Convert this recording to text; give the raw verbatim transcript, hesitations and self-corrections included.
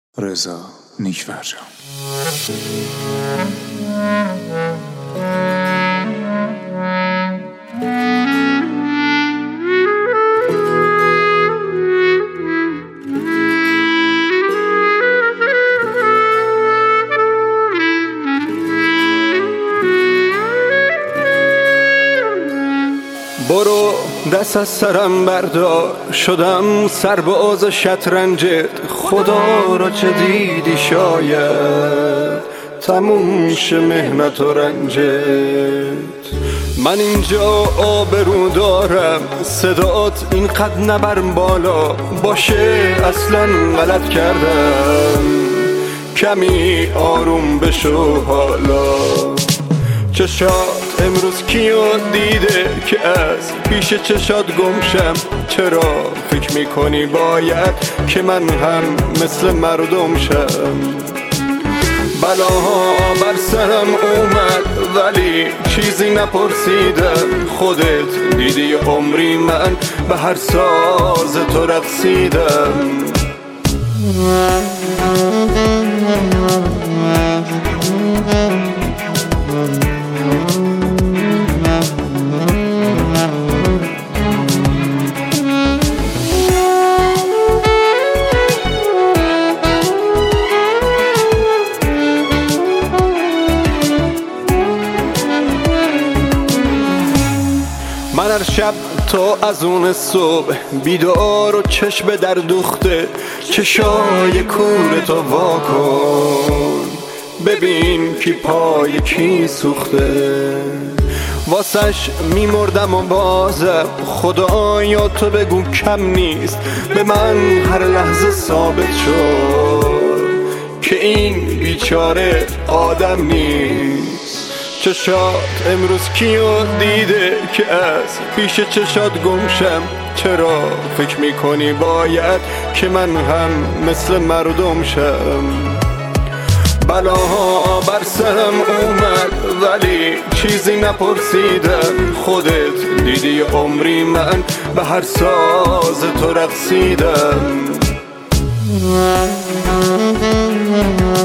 رضا نیک‌فرجام. برو دست از سرم بردار، شدم سرباز شطرنجت. خدا را چه دیدی شاید تموم شه محنت و رنجت. من اینجا آبرو دارم، صدات اینقدر نبرم بالا. باشه اصلا غلط کردم، کمی آروم بشو حالا. چشات امروز کیو دیده که از پیش چشات گمشم؟ چرا فکر میکنی باید که من هم مثل مردم شم؟ بلاها بر سرم اومد ولی چیزی نپرسیدم. خودت دیدی عمری من به هر ساز تو رقصیدم. من هر شب تو از اون صبح بیدار و چشم در دوخته. چشای کور تو واکن ببین کی پای کی سوخته. واسش میمردم و بازم خدایا تو بگو کم نیست. به من هر لحظه ثابت شد که این بیچاره آدم نیست. چشات امروز کیو دیده که از پیش چشات گمشم؟ چرا فکر میکنی باید که من هم مثل مردم شم؟ بلاها بر سرم اومد ولی چیزی نپرسیدم. خودت دیدی عمری من به هر ساز تو رقصیدم.